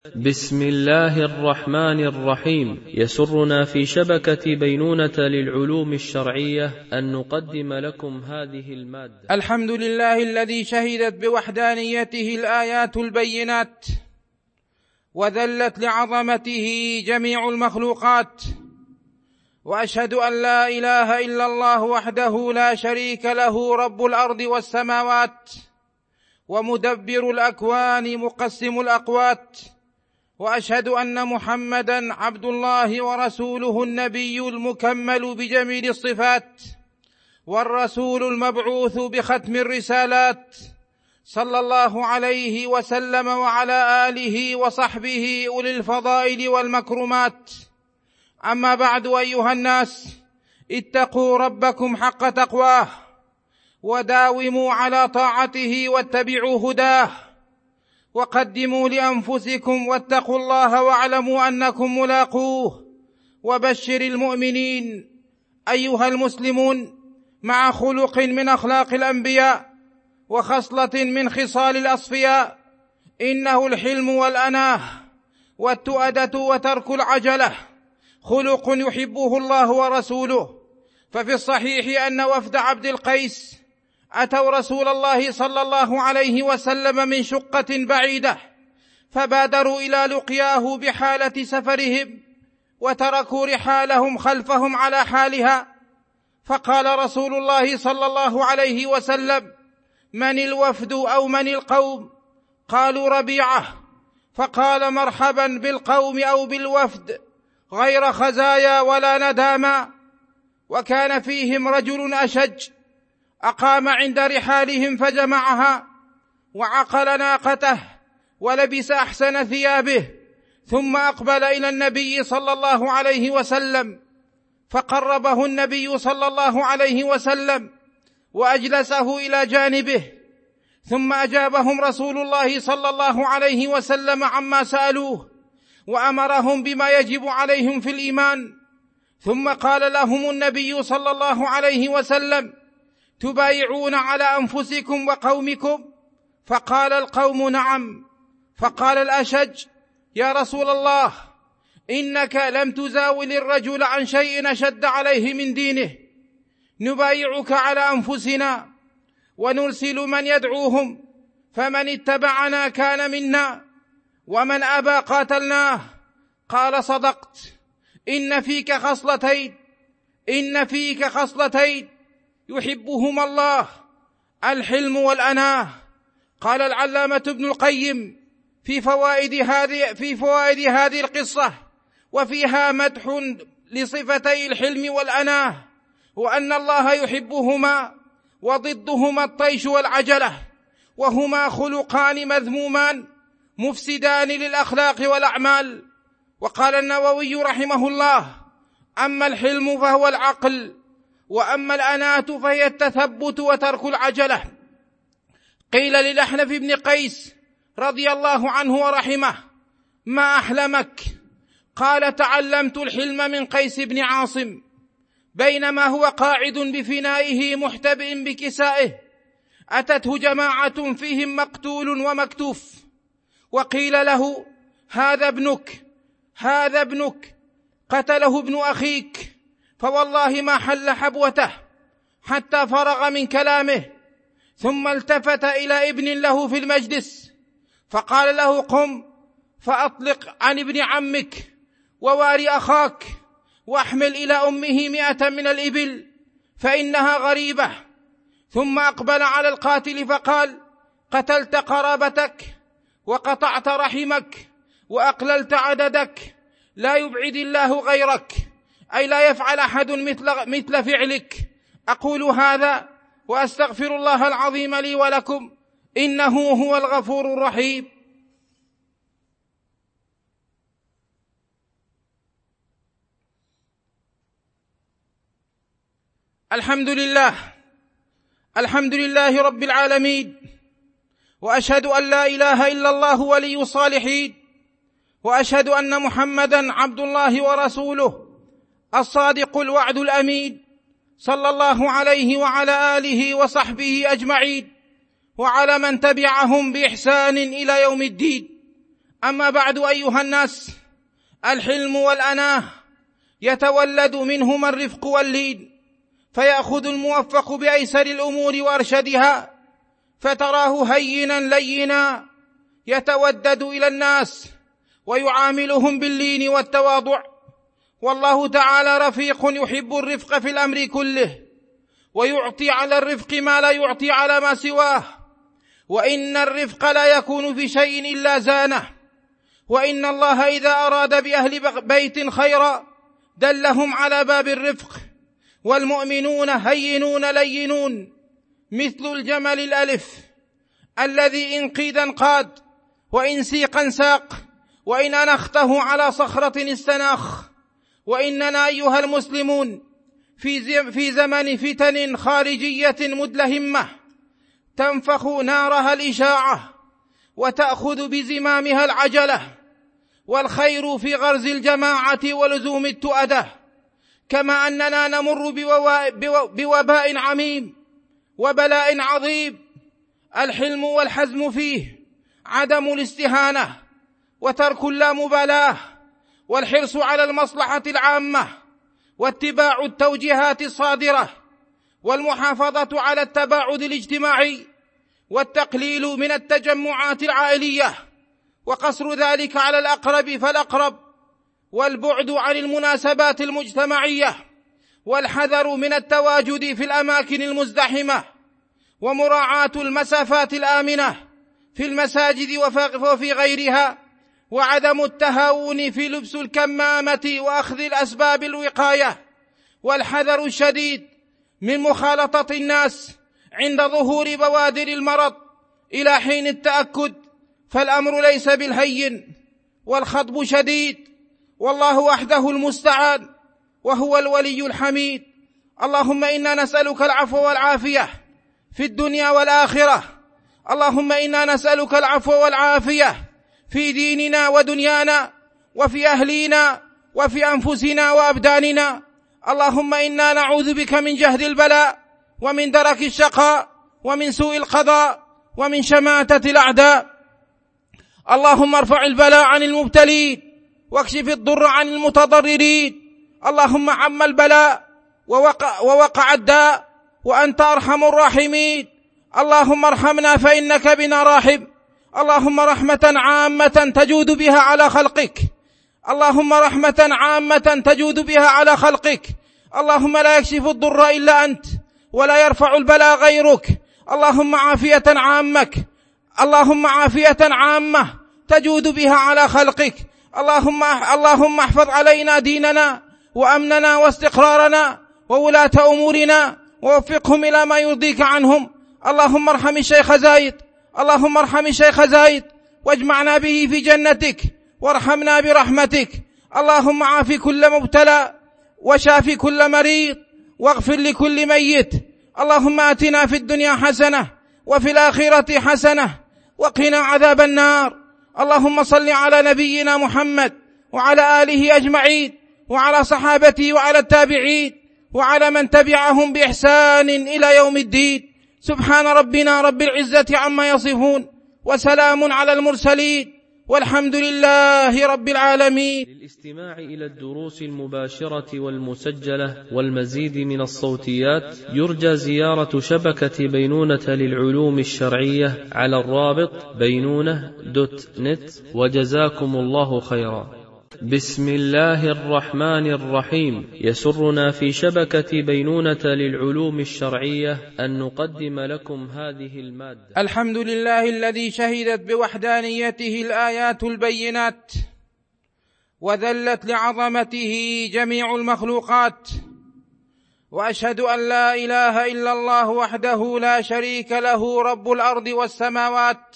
بسم الله الرحمن الرحيم. يسرنا في شبكة بينونة للعلوم الشرعية أن نقدم لكم هذه المادة. الحمد لله الذي شهدت بوحدانيته الآيات البينات، وذلت لعظمته جميع المخلوقات، وأشهد أن لا إله إلا الله وحده لا شريك له، رب الأرض والسماوات، ومدبر الأكوان، مقسم الأقوات. وأشهد أن محمدًا عبد الله ورسوله، النبي المكمل بجميل الصفات، والرسول المبعوث بختم الرسالات، صلى الله عليه وسلم وعلى آله وصحبه أولي الفضائل والمكرمات. أما بعد، أيها الناس، اتقوا ربكم حق تقواه، وداوموا على طاعته، واتبعوا هداه، وقدموا لأنفسكم واتقوا الله، واعلموا أنكم ملاقوه. وبشر المؤمنين. أيها المسلمون، مع خلق من أخلاق الأنبياء وخصلة من خصال الأصفياء، إنه الحلم والأناه والتؤدة وترك العجلة، خلق يحبه الله ورسوله. ففي الصحيح أن وفد عبد القيس أتوا رسول الله صلى الله عليه وسلم من شقة بعيدة، فبادروا إلى لقياه بحالة سفرهم، وتركوا رحالهم خلفهم على حالها. فقال رسول الله صلى الله عليه وسلم: من الوفد أو من القوم؟ قالوا: ربيعة. فقال: مرحبا بالقوم أو بالوفد، غير خزايا ولا نداما. وكان فيهم رجل أشج، أقام عند رحالهم فجمعها، وعقل ناقته، ولبس أحسن ثيابه، ثم أقبل إلى النبي صلى الله عليه وسلم، فقربه النبي صلى الله عليه وسلم وأجلسه إلى جانبه، ثم أجابهم رسول الله صلى الله عليه وسلم عما سألوه، وأمرهم بما يجب عليهم في الإيمان. ثم قال لهم النبي صلى الله عليه وسلم: تبايعون على أنفسكم وقومكم؟ فقال القوم: نعم. فقال الأشج: يا رسول الله، إنك لم تزاول الرجل عن شيء أشد عليه من دينه، نبايعك على أنفسنا ونرسل من يدعوهم، فمن اتبعنا كان منا، ومن أبى قاتلناه. قال: صدقت، إن فيك خصلتين يحبهما الله، الحلم والأناه. قال العلامة ابن القيم في فوائد هذه القصة: وفيها مدح لصفتي الحلم والأناه، وأن الله يحبهما، وضدهما الطيش والعجلة، وهما خلقان مذمومان مفسدان للأخلاق والأعمال. وقال النووي رحمه الله: أما الحلم فهو العقل، وأما الأناة فهي التثبت وترك العجلة. قيل للأحنف بن قيس رضي الله عنه ورحمه: ما أحلمك؟ قال: تعلمت الحلم من قيس بن عاصم، بينما هو قاعد بفنائه محتبئ بكسائه، أتته جماعة فيهم مقتول ومكتوف، وقيل له: هذا ابنك قتله ابن أخيك، فوالله ما حل حبوته حتى فرغ من كلامه، ثم التفت إلى ابن له في المجلس فقال له: قم فأطلق عن ابن عمك وواري أخاك، واحمل إلى أمه 100 من الإبل فإنها غريبة. ثم أقبل على القاتل فقال: قتلت قرابتك، وقطعت رحمك، وأقللت عددك، لا يبعد الله غيرك، أي لا يفعل أحد مثل فعلك. أقول هذا وأستغفر الله العظيم لي ولكم، إنه هو الغفور الرحيم. الحمد لله رب العالمين، وأشهد أن لا إله إلا الله ولي الصالحين، وأشهد أن محمدًا عبد الله ورسوله، الصادق الوعد الأمين، صلى الله عليه وعلى آله وصحبه أجمعين، وعلى من تبعهم بإحسان إلى يوم الدين. أما بعد أيها الناس، الحلم والأناه يتولد منهما الرفق واللين، فيأخذ الموفق بأيسر الأمور وأرشدها، فتراه هينا لينا يتودد إلى الناس ويعاملهم باللين والتواضع. والله تعالى رفيق يحب الرفق في الأمر كله، ويعطي على الرفق ما لا يعطي على ما سواه، وإن الرفق لا يكون في شيء إلا زانه. وإن الله إذا أراد بأهل بيت خيرا دلهم على باب الرفق. والمؤمنون هينون لينون مثل الجمل الألف الذي إن قيدا قاد، وإن سيقا ساق، وإن أنخته على صخرة استناخ. وإننا أيها المسلمون في زمن فتن خارجية مدلهمة تنفخ نارها الإشاعة وتأخذ بزمامها العجلة، والخير في غرز الجماعة ولزوم التؤدة. كما أننا نمر بوباء عميم وبلاء عظيم، الحلم والحزم فيه عدم الاستهانة وترك اللامبالاة والحرص على المصلحة العامة واتباع التوجيهات الصادرة والمحافظة على التباعد الاجتماعي والتقليل من التجمعات العائلية وقصر ذلك على الأقرب فالأقرب، والبعد عن المناسبات المجتمعية، والحذر من التواجد في الأماكن المزدحمة، ومراعاة المسافات الآمنة في المساجد وفي غيرها، وعدم التهاون في لبس الكمامة وأخذ الأسباب الوقاية، والحذر الشديد من مخالطة الناس عند ظهور بوادر المرض إلى حين التأكد، فالأمر ليس بالهين والخطب شديد، والله وحده المستعان وهو الولي الحميد. اللهم إنا نسألك العفو والعافية في الدنيا والآخرة. اللهم إنا نسألك العفو والعافية في ديننا ودنيانا وفي أهلينا وفي أنفسنا وأبداننا. اللهم إنا نعوذ بك من جهد البلاء ومن درك الشقاء ومن سوء القضاء ومن شماتة الأعداء. اللهم ارفع البلاء عن المبتلين واكشف الضر عن المتضررين. اللهم عم البلاء ووقع الداء وأنت أرحم الراحمين. اللهم ارحمنا فإنك بنا راحم. اللهم رحمة عامة تجود بها على خلقك. اللهم رحمة عامة تجود بها على خلقك. اللهم لا يكشف الضر إلا أنت ولا يرفع البلاء غيرك. اللهم عافية عامك، اللهم عافية عامة تجود بها على خلقك. اللهم احفظ علينا ديننا وأمننا واستقرارنا وولاة أمورنا ووفقهم إلى ما يرضيك عنهم. اللهم ارحم الشيخ زايد، اللهم ارحم الشيخ زايد واجمعنا به في جنتك وارحمنا برحمتك. اللهم عاف كل مبتلى وشاف كل مريض واغفر لكل ميت. اللهم آتنا في الدنيا حسنة وفي الآخرة حسنة وقنا عذاب النار. اللهم صل على نبينا محمد وعلى آله أجمعين وعلى صحابته وعلى التابعين وعلى من تبعهم بإحسان إلى يوم الدين. سبحان ربنا رب العزة عما يصفون وسلام على المرسلين والحمد لله رب العالمين. للاستماع إلى الدروس المباشرة والمسجلة والمزيد من الصوتيات يرجى زيارة شبكة بينونة للعلوم الشرعية على الرابط بينونة.net. وجزاكم الله خيرا. بسم الله الرحمن الرحيم. يسرنا في شبكة بينونة للعلوم الشرعية أن نقدم لكم هذه المادة. الحمد لله الذي شهدت بوحدانيته الآيات البينات وذلت لعظمته جميع المخلوقات، وأشهد أن لا إله إلا الله وحده لا شريك له، رب الأرض والسماوات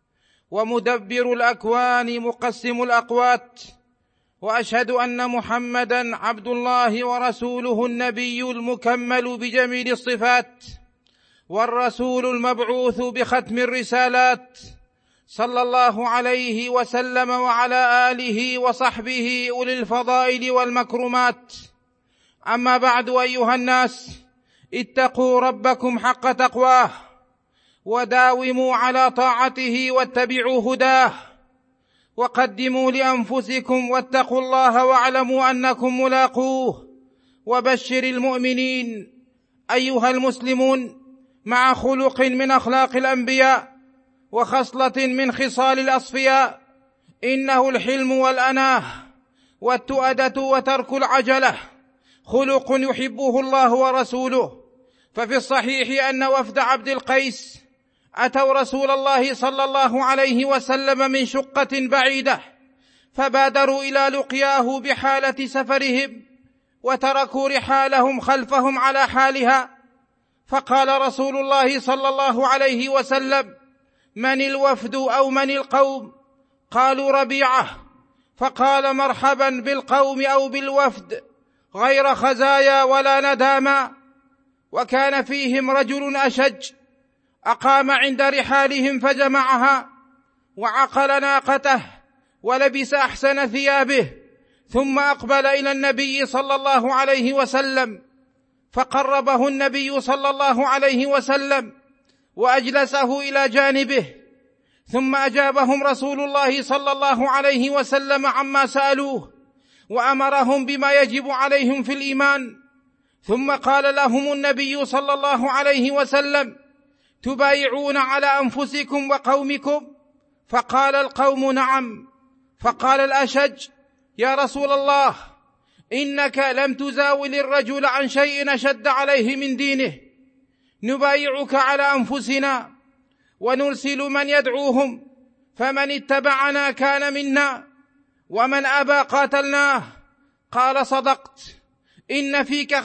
ومدبر الأكوان مقسم الأقوات. وأشهد أن محمدا عبد الله ورسوله النبي المكمل بجميل الصفات والرسول المبعوث بختم الرسالات، صلى الله عليه وسلم وعلى آله وصحبه أولي الفضائل والمكرمات. أما بعد أيها الناس، اتقوا ربكم حق تقواه وداوموا على طاعته واتبعوا هداه، وقدموا لأنفسكم واتقوا الله واعلموا أنكم ملاقوه وبشر المؤمنين. أيها المسلمون، مع خلق من أخلاق الأنبياء وخصلة من خصال الأصفياء إنه الحلم والأناه والتؤدة وترك العجلة، خلق يحبه الله ورسوله. ففي الصحيح أن وفد عبد القيس أتوا رسول الله صلى الله عليه وسلم من شقة بعيدة، فبادروا إلى لقياه بحالة سفرهم وتركوا رحالهم خلفهم على حالها. فقال رسول الله صلى الله عليه وسلم: من الوفد أو من القوم؟ قالوا: ربيعة. فقال: مرحبا بالقوم أو بالوفد، غير خزايا ولا نداما. وكان فيهم رجل أشج أقام عند رحالهم فجمعها وعقل ناقته ولبس أحسن ثيابه، ثم أقبل إلى النبي صلى الله عليه وسلم، فقربه النبي صلى الله عليه وسلم وأجلسه إلى جانبه، ثم أجابهم رسول الله صلى الله عليه وسلم عما سألوه وأمرهم بما يجب عليهم في الإيمان. ثم قال لهم النبي صلى الله عليه وسلم: تبايعون على أنفسكم وقومكم؟ فقال القوم: نعم. فقال الأشج: يا رسول الله، إنك لم تزاول الرجل عن شيء أشد عليه من دينه، نبايعك على أنفسنا ونرسل من يدعوهم، فمن اتبعنا كان منا ومن أبى قاتلناه. قال: صدقت، إن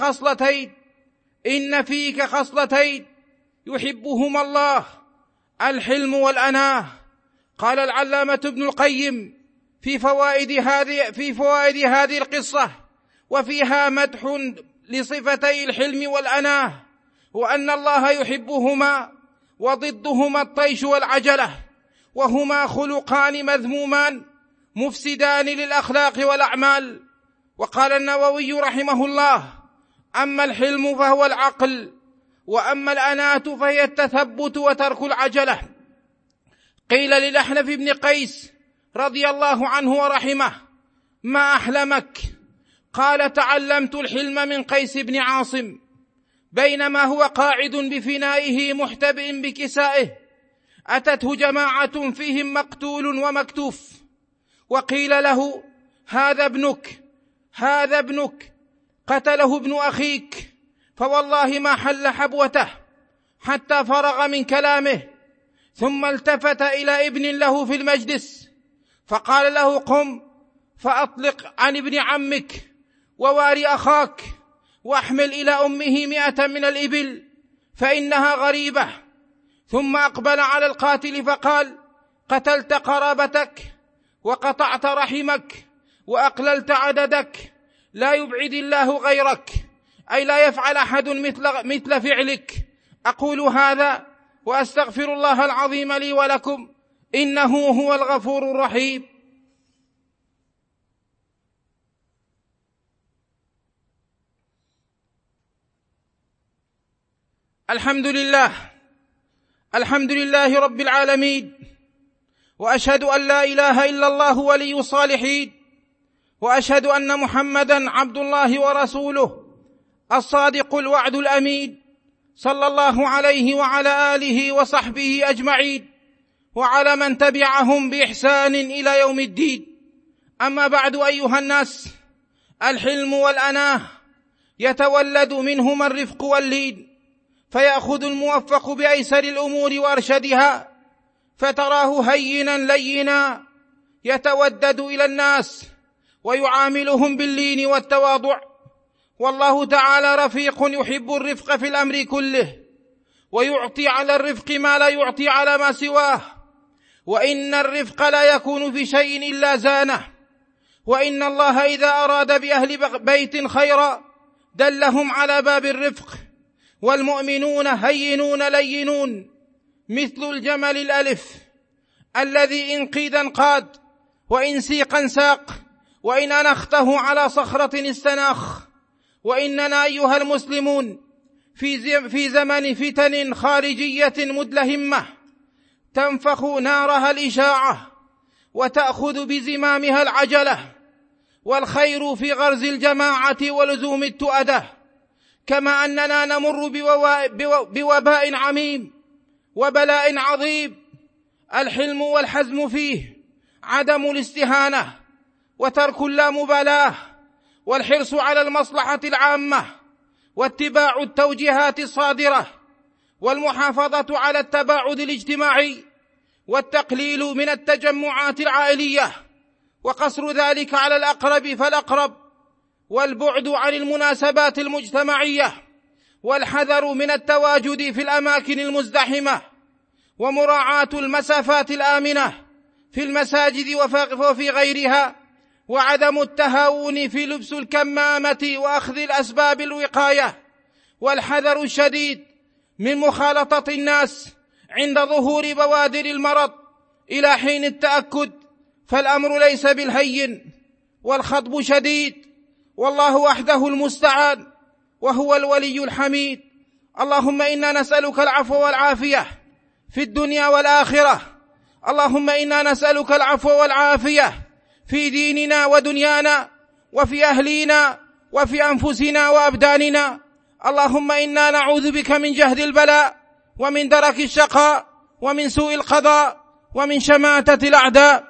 فيك خصلتين يحبهما الله، الحلم والأناه. قال العلامة ابن القيم في فوائد هذه القصة: وفيها مدح لصفتي الحلم والأناه، وأن الله يحبهما، وضدهما الطيش والعجلة، وهما خلقان مذمومان مفسدان للأخلاق والأعمال. وقال النووي رحمه الله: أما الحلم فهو العقل، وأما الأناة فهي التثبت وترك العجلة. قيل للأحنف بن قيس رضي الله عنه ورحمه: ما أحلمك؟ قال: تعلمت الحلم من قيس بن عاصم، بينما هو قاعد بفنائه محتبئ بكسائه، أتته جماعة فيهم مقتول ومكتوف، وقيل له: هذا ابنك قتله ابن أخيك، فوالله ما حل حبوته حتى فرغ من كلامه، ثم التفت إلى ابن له في المجلس فقال له: قم فأطلق عن ابن عمك وواري أخاك، واحمل إلى أمه 100 من الإبل فإنها غريبة. ثم أقبل على القاتل فقال: قتلت قرابتك وقطعت رحمك وأقللت عددك، لا يبعد الله غيرك، أي لا يفعل أحد مثل فعلك. أقول هذا وأستغفر الله العظيم لي ولكم، إنه هو الغفور الرحيم. الحمد لله رب العالمين، وأشهد أن لا إله إلا الله ولي الصالحين، وأشهد أن محمدا عبد الله ورسوله الصادق الوعد الأمين، صلى الله عليه وعلى آله وصحبه أجمعين، وعلى من تبعهم بإحسان إلى يوم الدين. أما بعد، أيها الناس، الحلم والأناه يتولد منهما الرفق واللين، فيأخذ الموفق بأيسر الأمور وأرشدها، فتراه هينا لينا يتودد إلى الناس ويعاملهم باللين والتواضع. والله تعالى رفيق يحب الرفق في الأمر كله، ويعطي على الرفق ما لا يعطي على ما سواه، وإن الرفق لا يكون في شيء إلا زانه. وإن الله إذا أراد بأهل بيت خيرا دلهم على باب الرفق. والمؤمنون هينون لينون، مثل الجمل الألف الذي إن قيدا قاد، وإن سيقا ساق، وإن أنخته على صخرة استناخ. وإننا أيها المسلمون في زمن فتن خارجية مدلهمة تنفخ نارها الإشاعة، وتأخذ بزمامها العجلة، والخير في غرز الجماعة ولزوم التؤدة. كما أننا نمر بوباء عميم وبلاء عظيم، الحلم والحزم فيه عدم الاستهانة وترك اللامبالاة والحرص على المصلحة العامة واتباع التوجيهات الصادرة والمحافظة على التباعد الاجتماعي والتقليل من التجمعات العائلية وقصر ذلك على الأقرب فالأقرب، والبعد عن المناسبات المجتمعية، والحذر من التواجد في الأماكن المزدحمة، ومراعاة المسافات الآمنة في المساجد وفي غيرها، وعدم التهاون في لبس الكمامة وأخذ الأسباب الوقاية، والحذر الشديد من مخالطة الناس عند ظهور بوادر المرض إلى حين التأكد، فالأمر ليس بالهين والخطب شديد، والله وحده المستعان وهو الولي الحميد. اللهم إنا نسألك العفو والعافية في الدنيا والآخرة، اللهم إنا نسألك العفو والعافية في ديننا ودنيانا وفي أهلينا وفي أنفسنا وأبداننا. اللهم إنا نعوذ بك من جهد البلاء ومن درك الشقاء ومن سوء القضاء ومن شماتة الأعداء.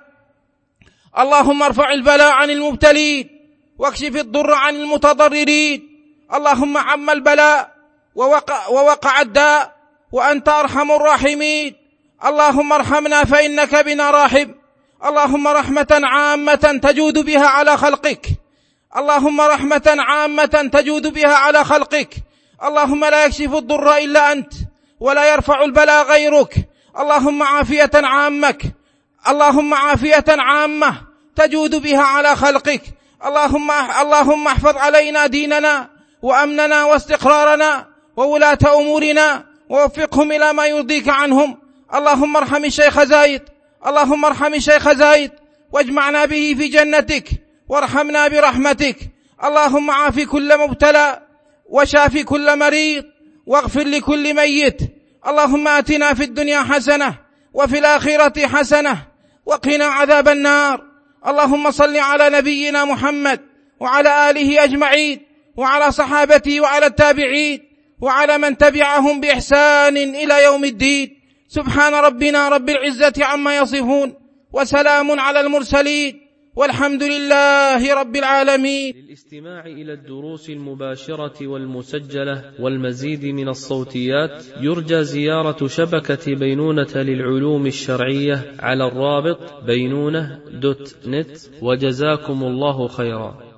اللهم ارفع البلاء عن المبتلين واكشف الضر عن المتضررين. اللهم عم البلاء ووقع الداء وأنت أرحم الراحمين. اللهم ارحمنا فإنك بنا راحم. اللهم رحمة عامة تجود بها على خلقك، اللهم رحمة عامة تجود بها على خلقك. اللهم لا يكشف الضر إلا أنت ولا يرفع البلاء غيرك. اللهم عافية عامك، اللهم عافية عامة تجود بها على خلقك. اللهم احفظ علينا ديننا وأمننا واستقرارنا وولاة أمورنا ووفقهم إلى ما يرضيك عنهم. اللهم ارحم الشيخ زايد، اللهم ارحم الشيخ زايد واجمعنا به في جنتك وارحمنا برحمتك. اللهم عاف كل مبتلى وشاف كل مريض واغفر لكل ميت. اللهم آتنا في الدنيا حسنة وفي الآخرة حسنة وقنا عذاب النار. اللهم صل على نبينا محمد وعلى آله أجمعين وعلى صحابته وعلى التابعين وعلى من تبعهم بإحسان إلى يوم الدين. سبحان ربنا رب العزة عما يصفون وسلام على المرسلين والحمد لله رب العالمين. للاستماع إلى الدروس المباشرة والمسجلة والمزيد من الصوتيات يرجى زيارة شبكة بينونة للعلوم الشرعية على الرابط بينونة.net. وجزاكم الله خيرا.